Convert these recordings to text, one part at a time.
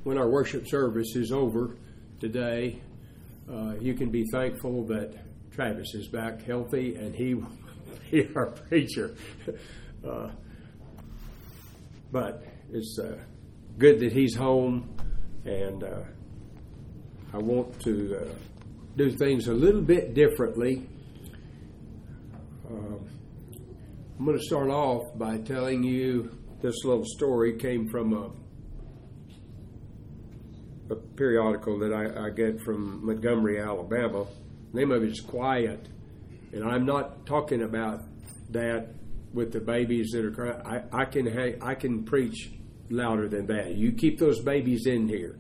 when our worship service is over today, you can be thankful that Travis is back healthy and he will be our preacher. But it's good that he's home, and I want to do things a little bit differently. I'm going to start off by telling you this little story. Came from a periodical that I get from Montgomery, Alabama. The name of it is Quiet, and I'm not talking about that with the babies that are crying. I can preach louder than that. You keep those babies in here.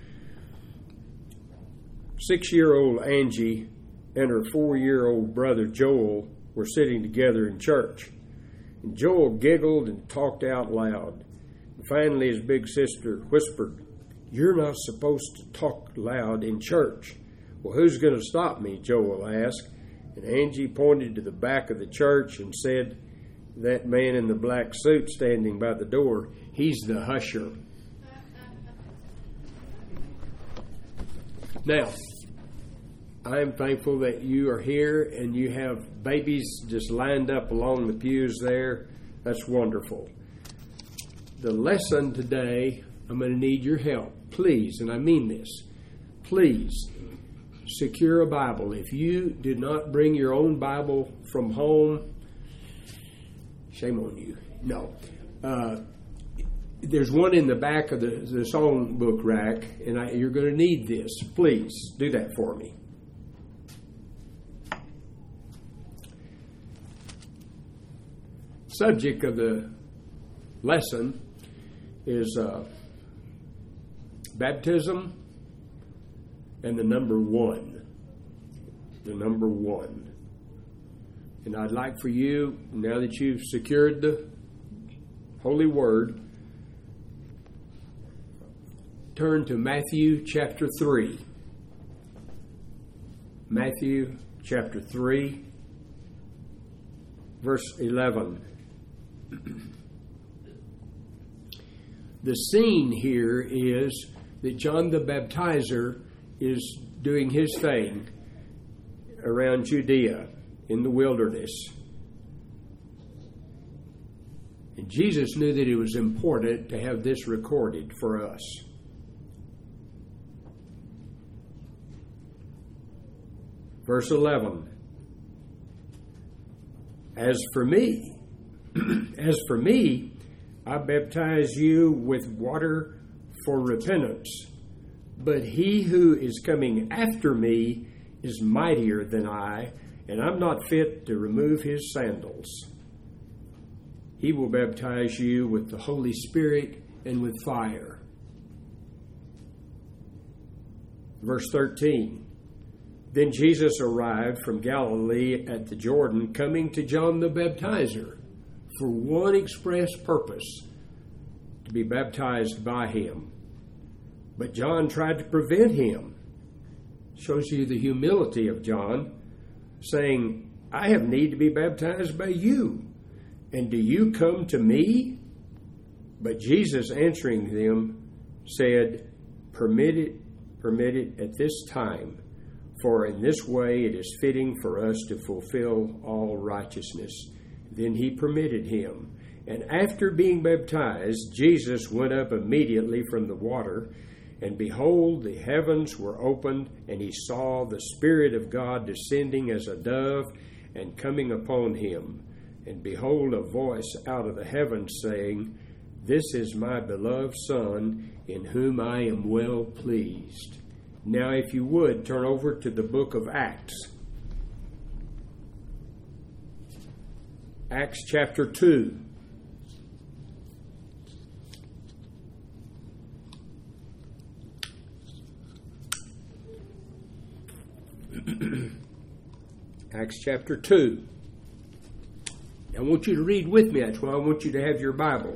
6-year-old Angie and her 4-year-old brother Joel were sitting together in church. And Joel giggled and talked out loud. And finally his big sister whispered, "You're not supposed to talk loud in church." "Well, who's going to stop me?" Joel asked. And Angie pointed to the back of the church and said, "That man in the black suit standing by the door, he's the husher." Now, I'm thankful that you are here and you have babies just lined up along the pews there. That's wonderful. The lesson today, I'm going to need your help. Please, and I mean this, please secure a Bible. If you did not bring your own Bible from home, shame on you. No. There's one in the back of the songbook rack, and you're going to need this. Please do that for me. Subject of the lesson is baptism and the number 1. The number 1. And I'd like for you, now that you've secured the Holy Word, turn to Matthew chapter 3. Matthew chapter 3, verse 11. The scene here is that John the Baptizer is doing his thing around Judea in the wilderness. And Jesus knew that it was important to have this recorded for us. Verse 11. As for me, I baptize you with water for repentance, but he who is coming after me is mightier than I, and I'm not fit to remove his sandals. He will baptize you with the Holy Spirit and with fire. Verse 13. Then Jesus arrived from Galilee at the Jordan, coming to John the Baptizer for one express purpose, to be baptized by him. But John tried to prevent him. Shows you the humility of John, saying, "I have need to be baptized by you, and do you come to me?" But Jesus answering them said, Permit it at this time, for in this way it is fitting for us to fulfill all righteousness. Then he permitted him. And after being baptized, Jesus went up immediately from the water, and behold, the heavens were opened, and he saw the Spirit of God descending as a dove and coming upon him. And behold, a voice out of the heavens saying, "This is my beloved Son, in whom I am well pleased." Now, if you would, turn over to the book of Acts. Acts chapter 2. Acts chapter 2. I want you to read with me. That's why I want you to have your Bible.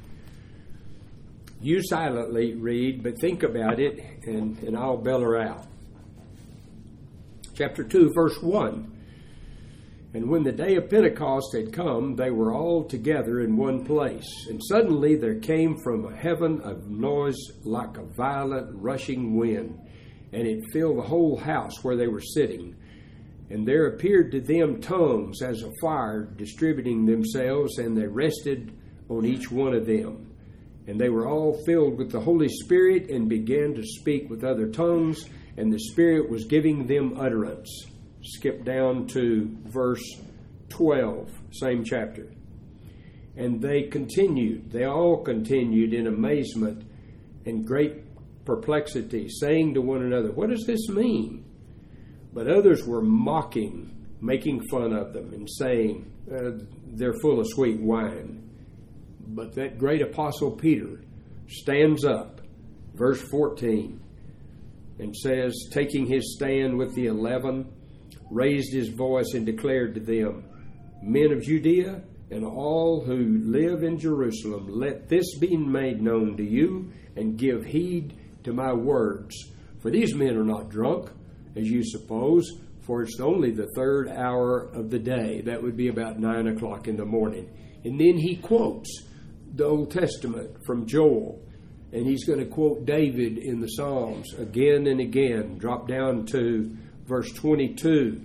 You silently read, but think about it, and I'll bell her out. Chapter 2, verse 1. And when the day of Pentecost had come, they were all together in one place. And suddenly there came from heaven a noise like a violent rushing wind, and it filled the whole house where they were sitting. And there appeared to them tongues as of fire distributing themselves, and they rested on each one of them. And they were all filled with the Holy Spirit and began to speak with other tongues, and the Spirit was giving them utterance. Skip down to verse 12, same chapter. And they all continued in amazement and great perplexity, saying to one another, "What does this mean?" But others were mocking, making fun of them, and saying, "They're full of sweet wine." But that great apostle Peter stands up, verse 14, and says, taking his stand with the 11, raised his voice and declared to them, "Men of Judea and all who live in Jerusalem, let this be made known to you, and give heed to my words. For these men are not drunk, as you suppose, for it's only the third hour of the day." That would be about 9 o'clock in the morning. And then he quotes the Old Testament from Joel, and he's going to quote David in the Psalms again and again. Drop down to verse 22.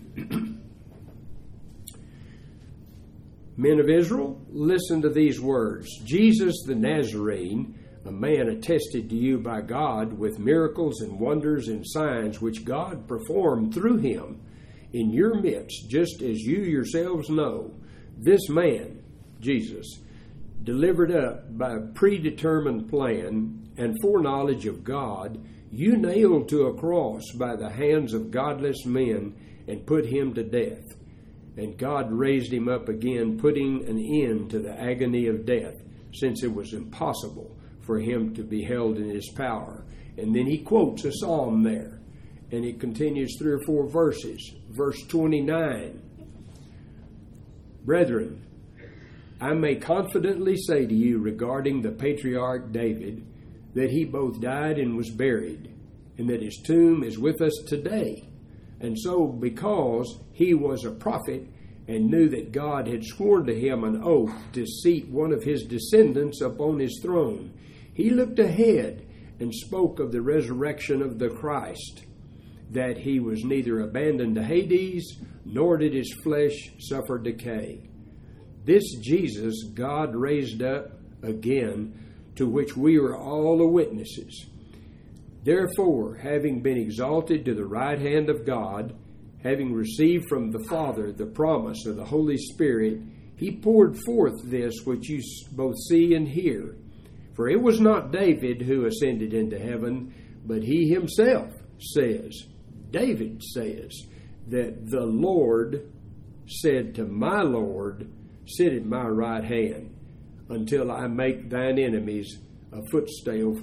"Men of Israel, listen to these words. Jesus the Nazarene, a man attested to you by God with miracles and wonders and signs which God performed through him in your midst, just as you yourselves know. This man, Jesus, delivered up by a predetermined plan and foreknowledge of God, you nailed to a cross by the hands of godless men and put him to death. And God raised him up again, putting an end to the agony of death, since it was impossible for him to be held in his power." And then he quotes a psalm there, and it continues 3 or 4 verses. Verse 29, "Brethren, I may confidently say to you regarding the patriarch David, that he both died and was buried, and that his tomb is with us today. And so, because he was a prophet and knew that God had sworn to him an oath to seat one of his descendants upon his throne, he looked ahead and spoke of the resurrection of the Christ, that he was neither abandoned to Hades, nor did his flesh suffer decay. This Jesus God raised up again, to which we are all the witnesses. Therefore, having been exalted to the right hand of God, having received from the Father the promise of the Holy Spirit, he poured forth this which you both see and hear. For it was not David who ascended into heaven, but he himself says, David says, that the Lord said to my Lord, sit at my right hand, until I make thine enemies a footstool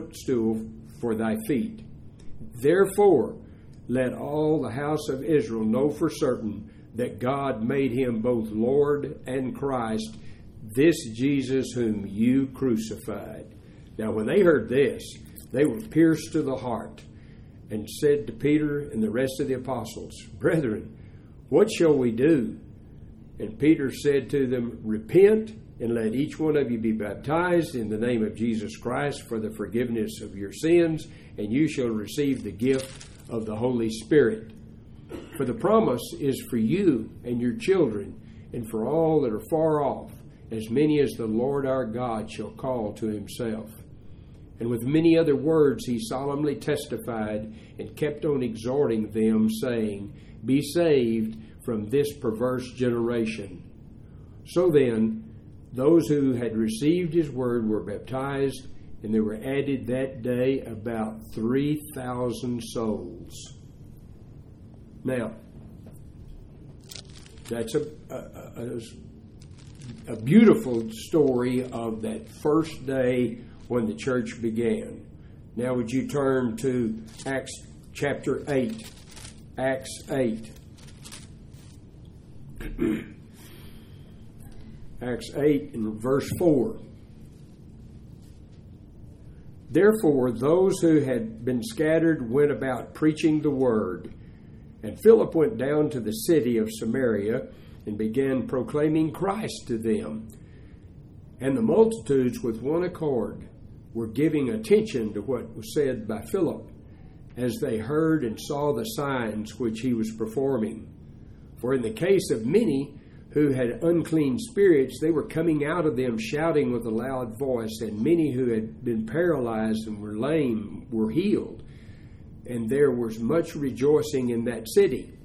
for thy feet. Therefore, let all the house of Israel know for certain that God made him both Lord and Christ, this Jesus whom you crucified. Now, when they heard this, they were pierced to the heart, and said to Peter and the rest of the apostles, Brethren, what shall we do? And Peter said to them, Repent, and let each one of you be baptized in the name of Jesus Christ for the forgiveness of your sins, and you shall receive the gift of the Holy Spirit. For the promise is for you and your children, and for all that are far off, as many as the Lord our God shall call to himself. And with many other words he solemnly testified and kept on exhorting them, saying, Be saved from this perverse generation. So then, those who had received his word were baptized, and there were added that day about 3,000 souls. Now, that's a beautiful story of that first day when the church began. Now would you turn to Acts chapter 8. Acts 8. Acts 8 and verse 4. Therefore, those who had been scattered went about preaching the word. And Philip went down to the city of Samaria and began proclaiming Christ to them. And the multitudes with one accord were giving attention to what was said by Philip, as they heard and saw the signs which he was performing. For in the case of many who had unclean spirits, they were coming out of them shouting with a loud voice, and many who had been paralyzed and were lame were healed. And there was much rejoicing in that city.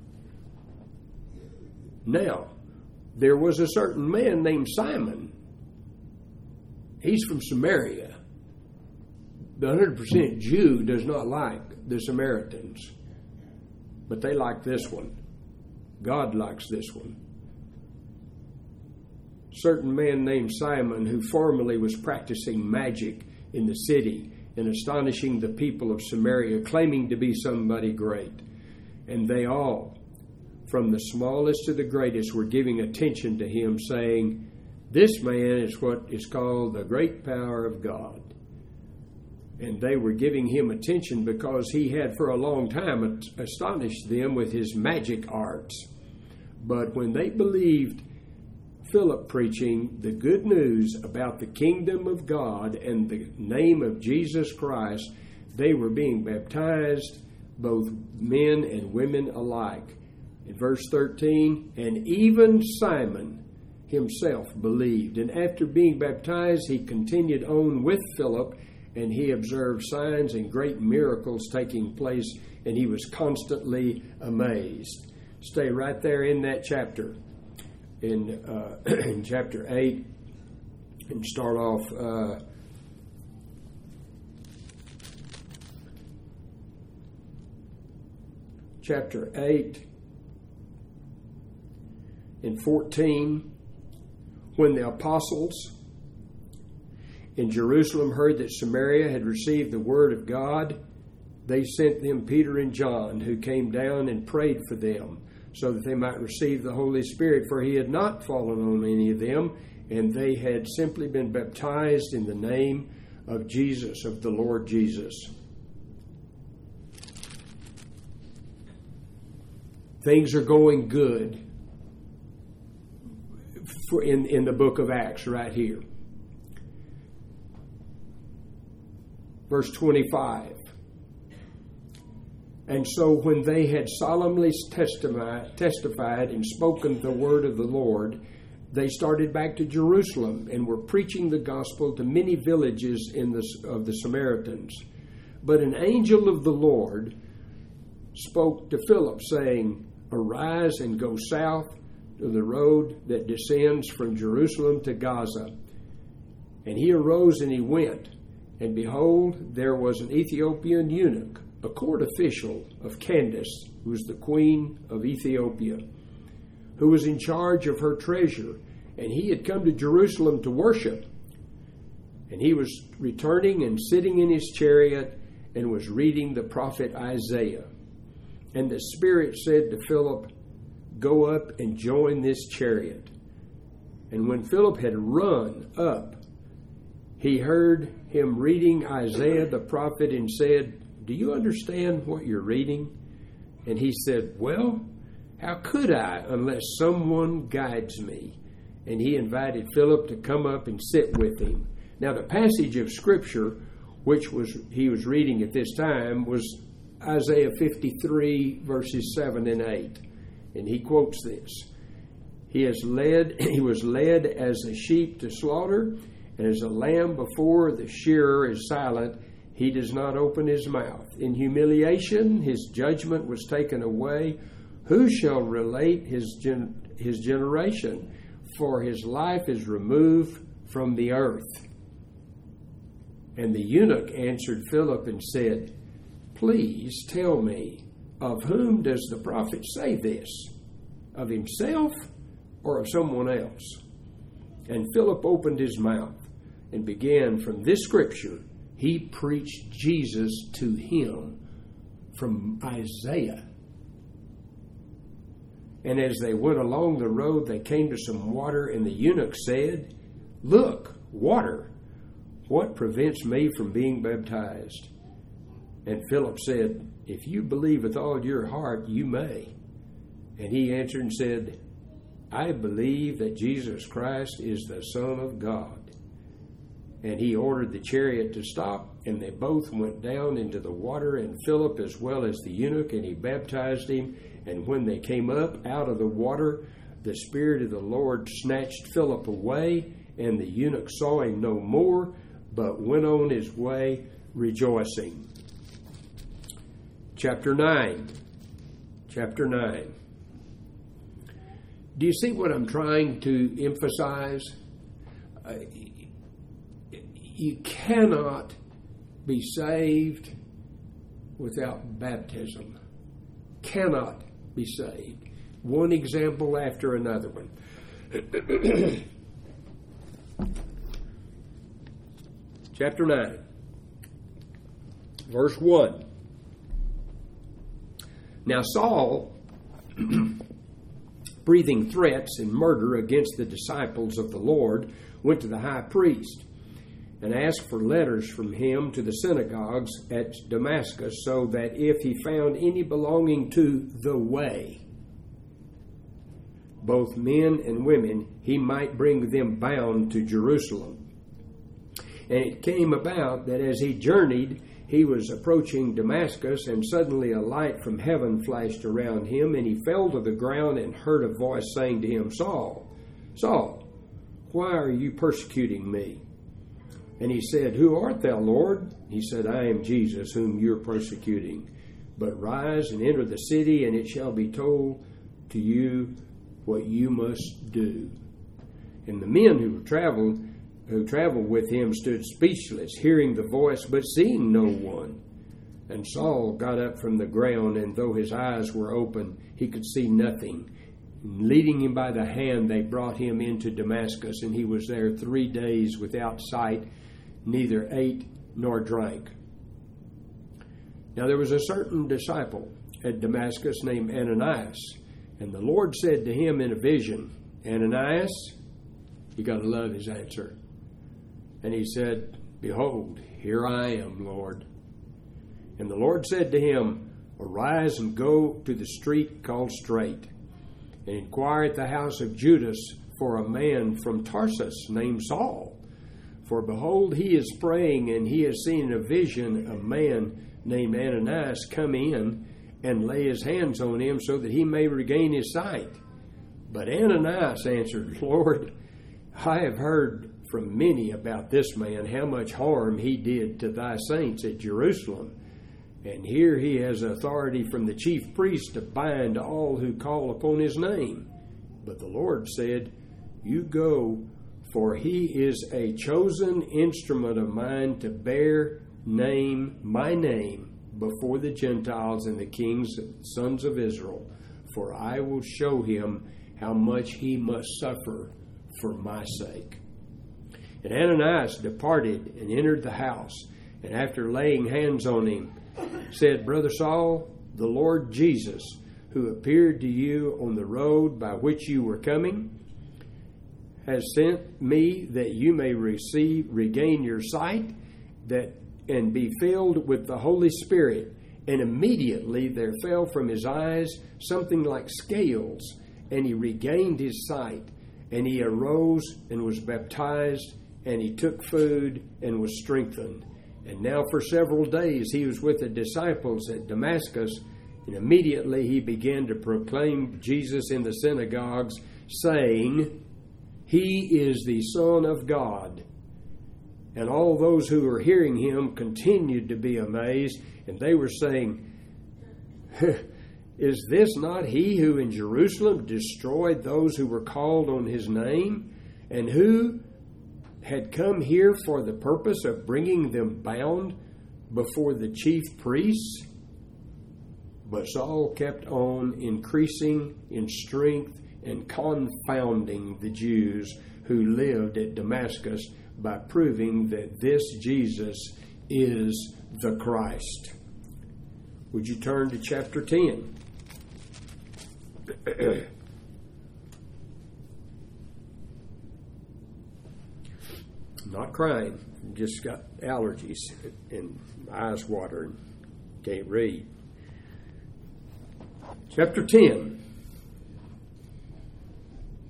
Now, there was a certain man named Simon. He's from Samaria. The 100% Jew does not like the Samaritans, but they like this one. God likes this one. Certain man named Simon, who formerly was practicing magic in the city and astonishing the people of Samaria, claiming to be somebody great. And they all, from the smallest to the greatest, were giving attention to him, saying, "This man is what is called the great power of God." And they were giving him attention because he had for a long time astonished them with his magic arts. But when they believed Philip preaching the good news about the kingdom of God and the name of Jesus Christ, they were being baptized, both men and women alike. In verse 13, and even Simon himself believed. And after being baptized, he continued on with Philip, and he observed signs and great miracles taking place, and he was constantly amazed. Stay right there in that chapter, in chapter 8, and start off chapter 8 and 14. When the apostles in Jerusalem heard that Samaria had received the word of God, they sent them Peter and John, who came down and prayed for them, so that they might receive the Holy Spirit, for he had not fallen on any of them, and they had simply been baptized in the name of Jesus, of the Lord Jesus. Things are going good in the book of Acts right here. Verse 25. And so when they had solemnly testified and spoken the word of the Lord, they started back to Jerusalem and were preaching the gospel to many villages of the Samaritans. But an angel of the Lord spoke to Philip, saying, "Arise and go south to the road that descends from Jerusalem to Gaza." And he arose and he went. And behold, there was an Ethiopian eunuch, a court official of Candace, who was the queen of Ethiopia, who was in charge of her treasure. And he had come to Jerusalem to worship. And he was returning and sitting in his chariot and was reading the prophet Isaiah. And the Spirit said to Philip, "Go up and join this chariot." And when Philip had run up, he heard him reading Isaiah the prophet and said, "Do you understand what you're reading?" And he said, "Well, how could I unless someone guides me?" And he invited Philip to come up and sit with him. Now the passage of Scripture he was reading at this time was Isaiah 53 verses 7 and 8. And he quotes this. He was led as a sheep to slaughter, and as a lamb before the shearer is silent, he does not open his mouth. In humiliation his judgment was taken away. Who shall relate his generation? For his life is removed from the earth. And the eunuch answered Philip and said, "Please tell me, of whom does the prophet say this? Of himself or of someone else?" And Philip opened his mouth and began from this scripture. He preached Jesus to him from Isaiah. And as they went along the road, they came to some water, and the eunuch said, "Look, water. What prevents me from being baptized?" And Philip said, "If you believe with all your heart, you may." And he answered and said, I believe that Jesus Christ is the Son of God. And he ordered the chariot to stop, and they both went down into the water, and Philip as well as the eunuch, and he baptized him. And when they came up out of the water, the Spirit of the Lord snatched Philip away, and the eunuch saw him no more, but went on his way rejoicing. Chapter 9. Chapter 9. Do you see what I'm trying to emphasize? You cannot be saved without baptism. Cannot be saved. One example after another one. Chapter 9, verse 1. Now Saul, breathing threats and murder against the disciples of the Lord, went to the high priest and asked for letters from him to the synagogues at Damascus, so that if he found any belonging to the way, both men and women, he might bring them bound to Jerusalem. And it came about that as he journeyed, he was approaching Damascus, and suddenly a light from heaven flashed around him, and he fell to the ground and heard a voice saying to him, Saul, Saul, why are you persecuting me? And he said, Who art thou, Lord? He said, I am Jesus, whom you're persecuting. But rise and enter the city, and it shall be told to you what you must do. And the men who traveled with him stood speechless, hearing the voice, but seeing no one. And Saul got up from the ground, and though his eyes were open, he could see nothing. And leading him by the hand, they brought him into Damascus, and he was there 3 days without sight, neither ate nor drank. Now there was a certain disciple at Damascus named Ananias, and the Lord said to him in a vision, Ananias, you got to love his answer. And he said, Behold, here I am, Lord. And the Lord said to him, Arise and go to the street called Straight, and inquire at the house of Judas for a man from Tarsus named Saul. For behold, he is praying, and he has seen in a vision a man named Ananias come in and lay his hands on him so that he may regain his sight. But Ananias answered, Lord, I have heard from many about this man, how much harm he did to thy saints at Jerusalem. And here he has authority from the chief priest to bind all who call upon his name. But the Lord said, You go, for he is a chosen instrument of mine to bear my name before the Gentiles and the kings, sons of Israel. For I will show him how much he must suffer for my sake. And Ananias departed and entered the house, and after laying hands on him, said, Brother Saul, the Lord Jesus, who appeared to you on the road by which you were coming, has sent me that you may regain your sight, and be filled with the Holy Spirit. And immediately there fell from his eyes something like scales, and he regained his sight. And he arose and was baptized, and he took food and was strengthened. And now for several days he was with the disciples at Damascus, and immediately he began to proclaim Jesus in the synagogues, saying, He is the Son of God. And all those who were hearing him continued to be amazed, and they were saying, Is this not he who in Jerusalem destroyed those who were called on his name, and who had come here for the purpose of bringing them bound before the chief priests? But Saul kept on increasing in strength and confounding the Jews who lived at Damascus by proving that this Jesus is the Christ. Would you turn to chapter 10? Not crying, just got allergies and eyes watering, can't read. Chapter 10.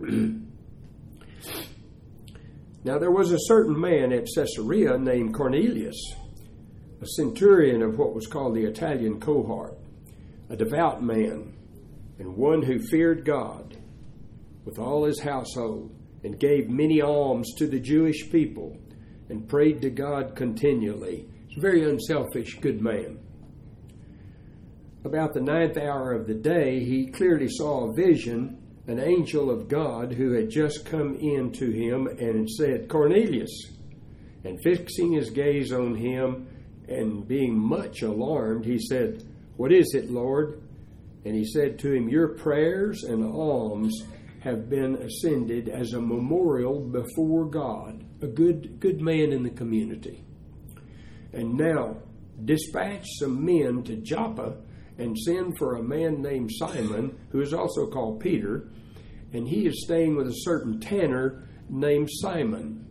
Now there was a certain man at Caesarea named Cornelius, a centurion of what was called the Italian cohort, a devout man, and one who feared God with all his household, and gave many alms to the Jewish people, and prayed to God continually. He's a very unselfish, good man. About the 9th hour of the day, he clearly saw a vision, an angel of God who had just come in to him and said, "Cornelius." And fixing his gaze on him and being much alarmed, he said, "What is it, Lord?" And he said to him, "Your prayers and alms have been ascended as a memorial before God." A good man in the community. "And now dispatch some men to Joppa and send for a man named Simon, who is also called Peter, and he is staying with a certain tanner named Simon."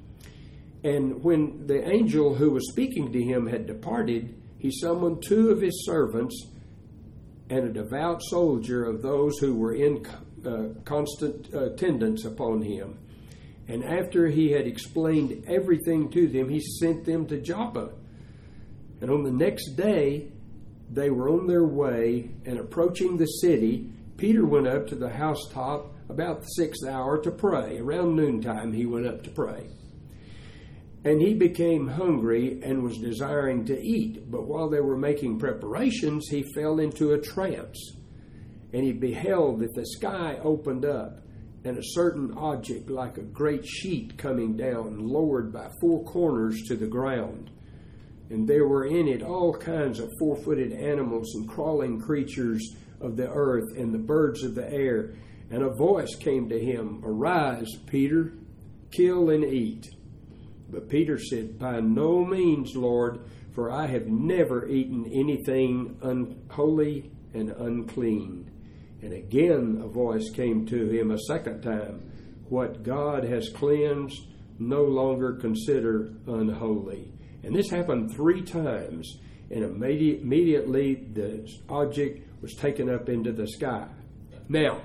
And when the angel who was speaking to him had departed, he summoned 2 of his servants and a devout soldier of those who were in constant attendance upon him. And after he had explained everything to them, he sent them to Joppa. And on the next day, they were on their way, and approaching the city, Peter went up to the housetop about the 6th hour to pray. Around noontime, he went up to pray. And he became hungry and was desiring to eat. But while they were making preparations, he fell into a trance. And he beheld that the sky opened up, and a certain object like a great sheet coming down, lowered by 4 corners to the ground. And there were in it all kinds of 4-footed animals and crawling creatures of the earth and the birds of the air. And a voice came to him, "Arise, Peter, kill and eat." But Peter said, "By no means, Lord, for I have never eaten anything unholy and unclean." And again a voice came to him a second time, "What God has cleansed, no longer consider unholy." And this happened 3 times, and immediately the object was taken up into the sky. Now,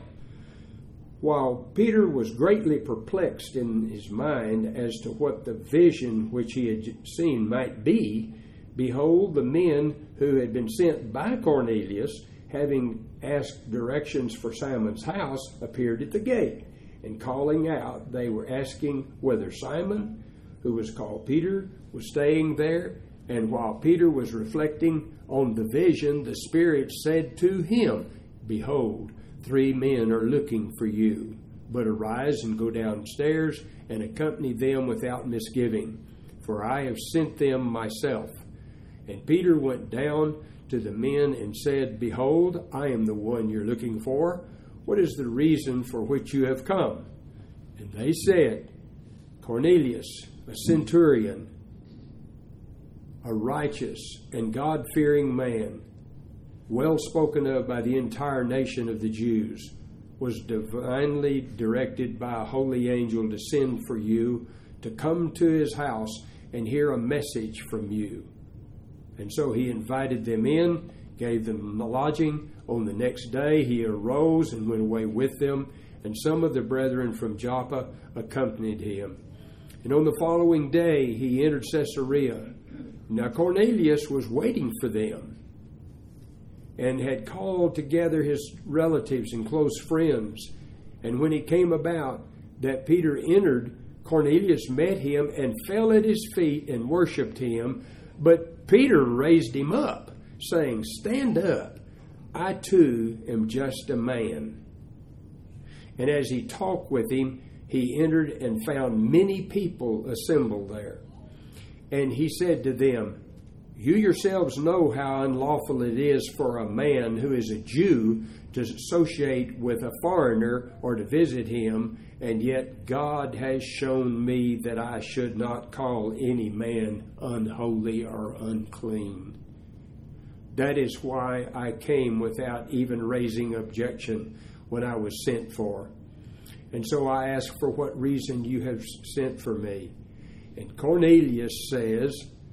while Peter was greatly perplexed in his mind as to what the vision which he had seen might be, behold, the men who had been sent by Cornelius, having asked directions for Simon's house, appeared at the gate. And calling out, they were asking whether Simon, who was called Peter, was staying there. And while Peter was reflecting on the vision, the Spirit said to him, "Behold, 3 men are looking for you. But arise and go downstairs and accompany them without misgiving, for I have sent them myself." And Peter went down to the men and said, "Behold, I am the one you're looking for. What is the reason for which you have come?" And they said, "Cornelius, a centurion, a righteous and God-fearing man, well spoken of by the entire nation of the Jews, was divinely directed by a holy angel to send for you to come to his house and hear a message from you." And so he invited them in, gave them lodging. On the next day he arose and went away with them, and some of the brethren from Joppa accompanied him. And on the following day he entered Caesarea. Now Cornelius was waiting for them, and had called together his relatives and close friends. And when he came about that Peter entered, Cornelius met him and fell at his feet and worshipped him. But Peter raised him up, saying, "Stand up, I too am just a man." And as he talked with him, he entered and found many people assembled there. And he said to them, "You yourselves know how unlawful it is for a man who is a Jew to associate with a foreigner or to visit him, and yet God has shown me that I should not call any man unholy or unclean. That is why I came without even raising objection when I was sent for. And so I ask for what reason you have sent for me." And Cornelius says,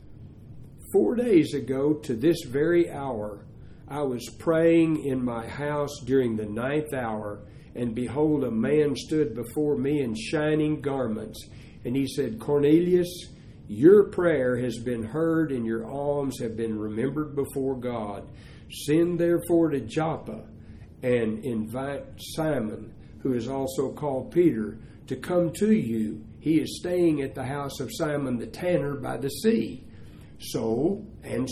4 days ago to this very hour, I was praying in my house during the 9th hour, and behold, a man stood before me in shining garments. And he said, Cornelius, your prayer has been heard, and your alms have been remembered before God. Send therefore to Joppa, and invite Simon, who is also called Peter, to come to you. He is staying at the house of Simon the tanner by the sea. So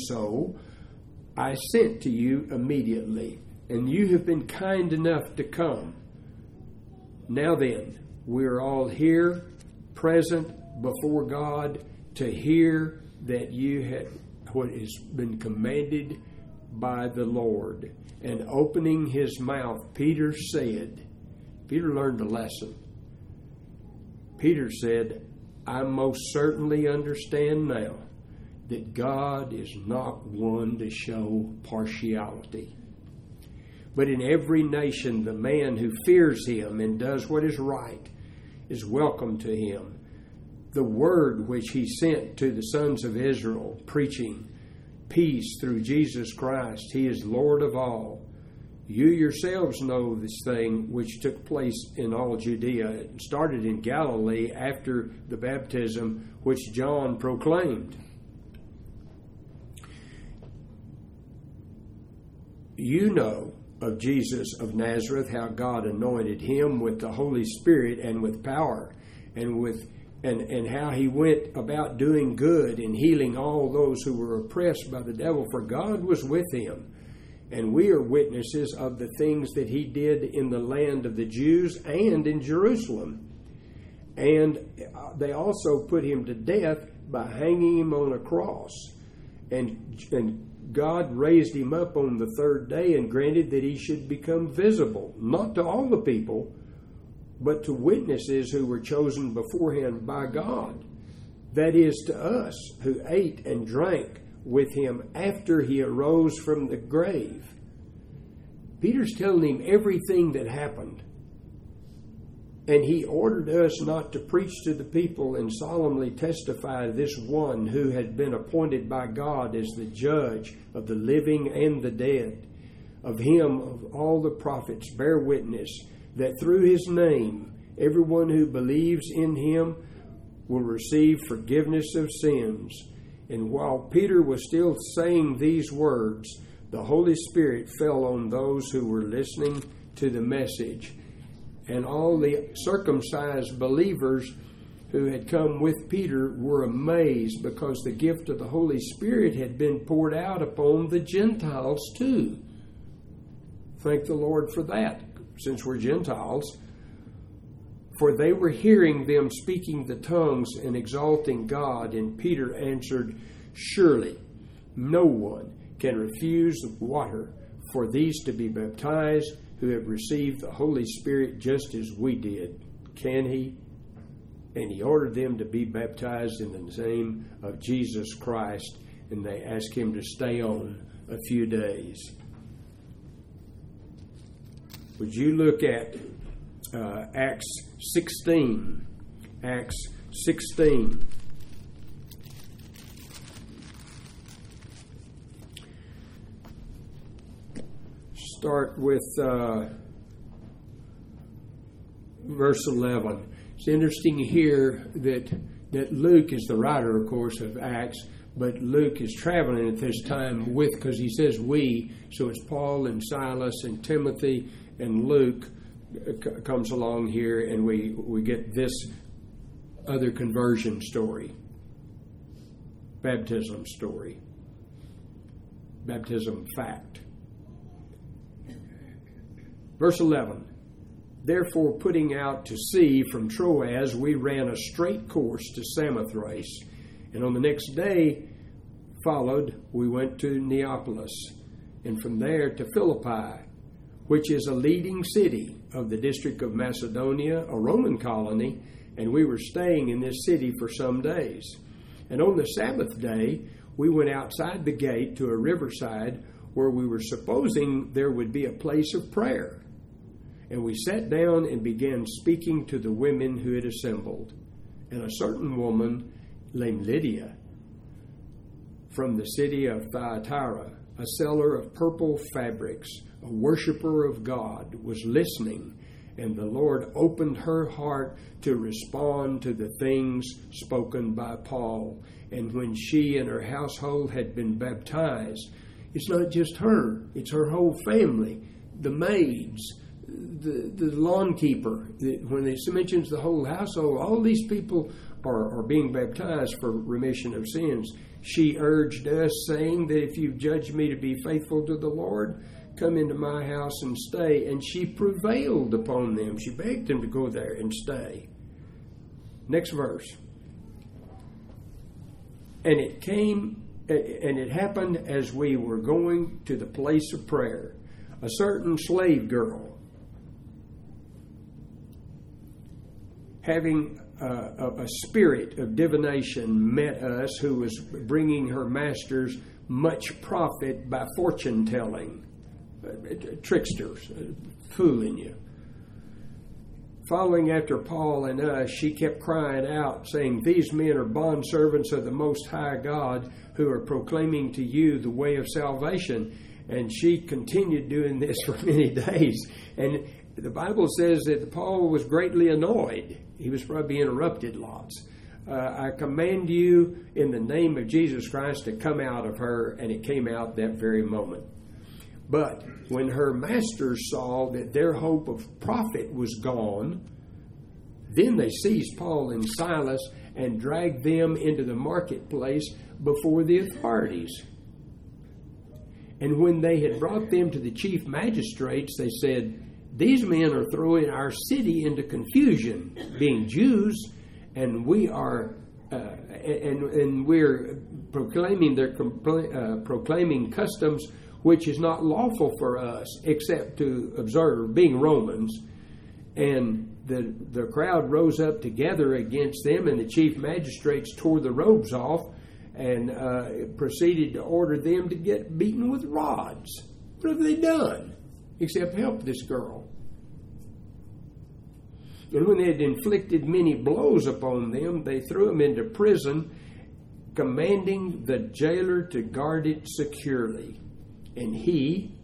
I sent to you immediately, and you have been kind enough to come. Now then, we are all here, present before God, to hear that you had what has been commanded by the Lord. And opening his mouth, Peter learned a lesson. Peter said, I most certainly understand now that God is not one to show partiality. But in every nation, the man who fears him and does what is right is welcome to him. The word which he sent to the sons of Israel, preaching peace through Jesus Christ, he is Lord of all. You yourselves know this thing which took place in all Judea. It started in Galilee after the baptism which John proclaimed. You know of Jesus of Nazareth, how God anointed him with the Holy Spirit and with power, and how he went about doing good and healing all those who were oppressed by the devil, for God was with him. And we are witnesses of the things that he did in the land of the Jews and in Jerusalem. And they also put him to death by hanging him on a cross. And God raised him up on the third day and granted that he should become visible, not to all the people, but to witnesses who were chosen beforehand by God. That is, to us who ate and drank with him after he arose from the grave. Peter's telling him everything that happened. And he ordered us not to preach to the people and solemnly testify to this one who had been appointed by God as the judge of the living and the dead. Of him, of all the prophets, bear witness that through his name, everyone who believes in him will receive forgiveness of sins. And while Peter was still saying these words, the Holy Spirit fell on those who were listening to the message. And all the circumcised believers who had come with Peter were amazed, because the gift of the Holy Spirit had been poured out upon the Gentiles too. Thank the Lord for that, since we're Gentiles. For they were hearing them speaking the tongues and exalting God. And Peter answered, Surely no one can refuse the water for these to be baptized who have received the Holy Spirit just as we did. Can he? And he ordered them to be baptized in the name of Jesus Christ, and they asked him to stay on a few days. Would you look at Acts 16? Acts 16. Start with verse 11. It's interesting here that Luke is the writer, of course, of Acts, but Luke is traveling at this time with, because he says we, so it's Paul and Silas and Timothy, and Luke comes along here, and we get this other conversion story, baptism story, baptism fact. Verse 11, Therefore, putting out to sea from Troas, we ran a straight course to Samothrace, and on the next day we went to Neapolis, and from there to Philippi, which is a leading city of the district of Macedonia, a Roman colony, and we were staying in this city for some days. And on the Sabbath day, we went outside the gate to a riverside where we were supposing there would be a place of prayer. And we sat down and began speaking to the women who had assembled. And a certain woman named Lydia, from the city of Thyatira, a seller of purple fabrics, a worshiper of God, was listening And the Lord opened her heart to respond to the things spoken by Paul. And when she and her household had been baptized, it's not just her, it's her whole family, the maids, the lawn keeper. When it mentions the whole household, all these people are being baptized for remission of sins. She urged us, saying that if you judge me to be faithful to the Lord, come into my house and stay. And she prevailed upon them. She begged them to go there and stay. Next verse. And it happened as we were going to the place of prayer, a certain slave girl, having a spirit of divination, met us, who was bringing her masters much profit by fortune telling, tricksters, fooling you. Following after Paul and us, she kept crying out, saying, "These men are bondservants of the Most High God, who are proclaiming to you the way of salvation." And she continued doing this for many days. And the Bible says that Paul was greatly annoyed. He was probably interrupted lots. I command you in the name of Jesus Christ to come out of her. And it came out that very moment. But when her masters saw that their hope of profit was gone, then they seized Paul and Silas and dragged them into the marketplace before the authorities. And when they had brought them to the chief magistrates, they said, "These men are throwing our city into confusion, being Jews, and we're proclaiming proclaiming customs which is not lawful for us, except to observe, being Romans." And the crowd rose up together against them, and the chief magistrates tore the robes off and proceeded to order them to get beaten with rods. What have they done except help this girl? And when they had inflicted many blows upon them, they threw them into prison, commanding the jailer to guard it securely. And he,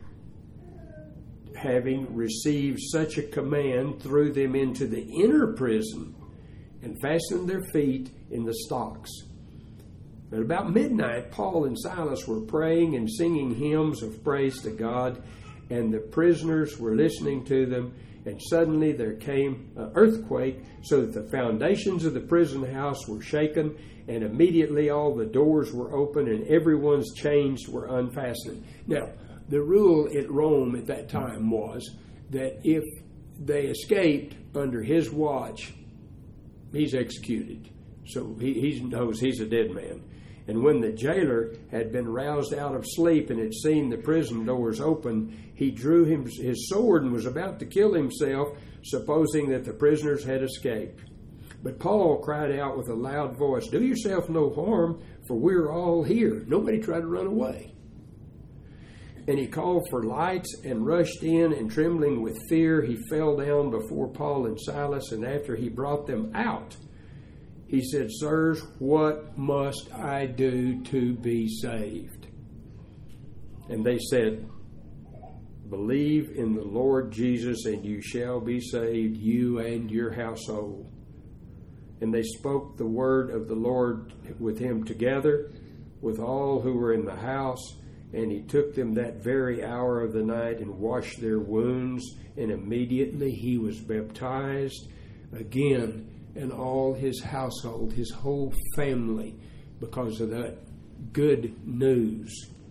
having received such a command, threw them into the inner prison and fastened their feet in the stocks. At about midnight, Paul and Silas were praying and singing hymns of praise to God, and the prisoners were listening to them. And suddenly there came an earthquake, so that the foundations of the prison house were shaken, and immediately all the doors were open and everyone's chains were unfastened. Now, the rule at Rome at that time was that if they escaped under his watch, he's executed. So he knows he's a dead man. And when the jailer had been roused out of sleep and had seen the prison doors open, he drew his sword and was about to kill himself, supposing that the prisoners had escaped. But Paul cried out with a loud voice, "Do yourself no harm, for we're all here." Nobody tried to run away. And he called for lights and rushed in, and trembling with fear, he fell down before Paul and Silas. And after he brought them out, he said, "Sirs, what must I do to be saved?" And they said, "Believe in the Lord Jesus, and you shall be saved, you and your household." And they spoke the word of the Lord with him together, with all who were in the house. And he took them that very hour of the night and washed their wounds. And immediately he was baptized again, and all his household, his whole family, because of that good news.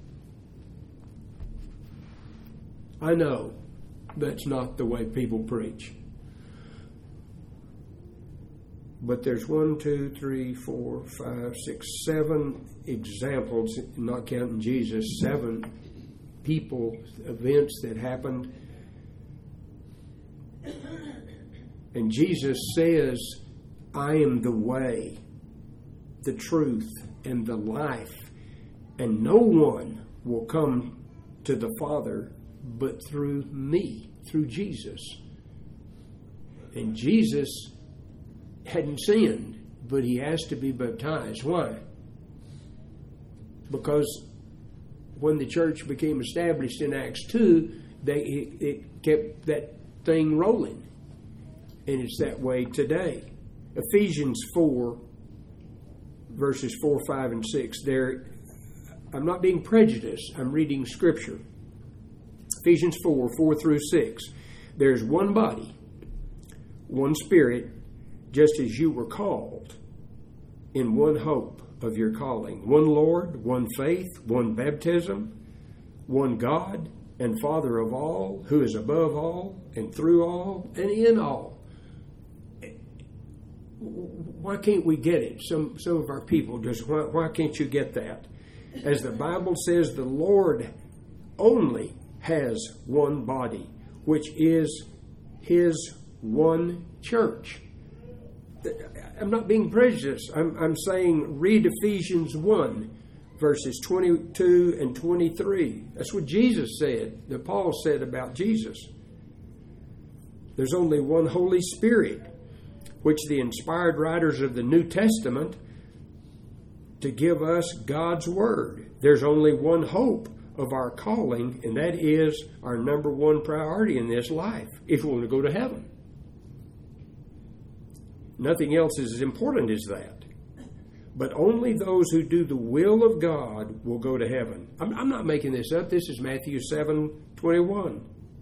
I know that's not the way people preach. But there's 1, 2, 3, 4, 5, 6, 7 examples, not counting Jesus, 7 people, events that happened. And Jesus says, "I am the way, the truth, and the life, and no one will come to the Father but through me," through Jesus. And Jesus hadn't sinned, but he asked to be baptized. Why? Because when the church became established in Acts 2, it kept that thing rolling. And it's that way today. Ephesians 4, verses 4, 5, and 6. There, I'm not being prejudiced. I'm reading Scripture. Ephesians 4, 4 through 6. There's one body, one Spirit, just as you were called, in one hope of your calling. One Lord, one faith, one baptism, one God and Father of all, who is above all and through all and in all. Why can't we get it? Some of our people just, why can't you get that? As the Bible says, the Lord only has one body, which is His one church. I'm not being prejudiced. I'm saying read Ephesians 1, verses 22 and 23. That's what Jesus said, that Paul said about Jesus. There's only one Holy Spirit, which the inspired writers of the New Testament to give us God's Word. There's only one hope of our calling, and that is our number one priority in this life, if we want to go to heaven. Nothing else is as important as that. But only those who do the will of God will go to heaven. I'm not making this up. This is Matthew 7:21.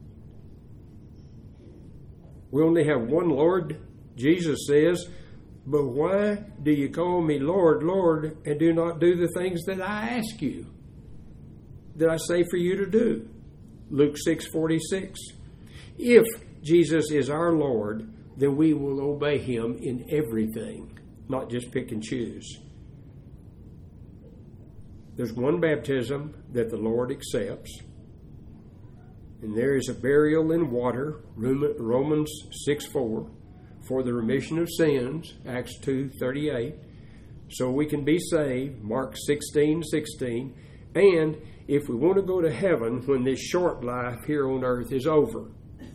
We only have one Lord. Jesus says, but why do you call me Lord, Lord, and do not do the things that I ask you, that I say for you to do? Luke 6:46. If Jesus is our Lord, then we will obey Him in everything, not just pick and choose. There's one baptism that the Lord accepts, and there is a burial in water, Romans 6:4, for the remission of sins, Acts 2:38, so we can be saved, Mark 16:16, and if we want to go to heaven when this short life here on earth is over.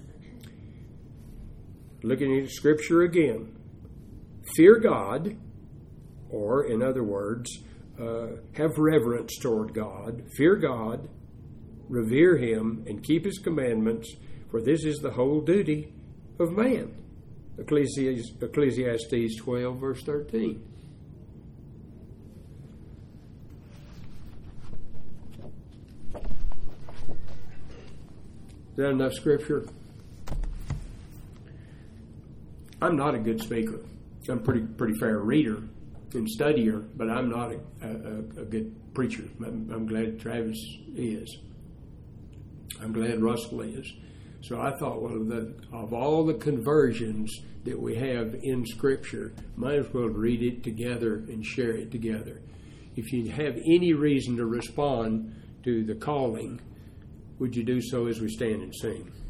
Looking at Scripture again, fear God, or in other words, have reverence toward God, fear God, revere Him, and keep His commandments, for this is the whole duty of man. Ecclesiastes 12, verse 13. Is that enough Scripture? I'm not a good speaker. I'm a pretty fair reader and studier, but I'm not a good preacher. I'm glad Travis is. I'm glad Russell is. So I thought, well, of all the conversions that we have in Scripture, might as well read it together and share it together. If you have any reason to respond to the calling, would you do so as we stand and sing?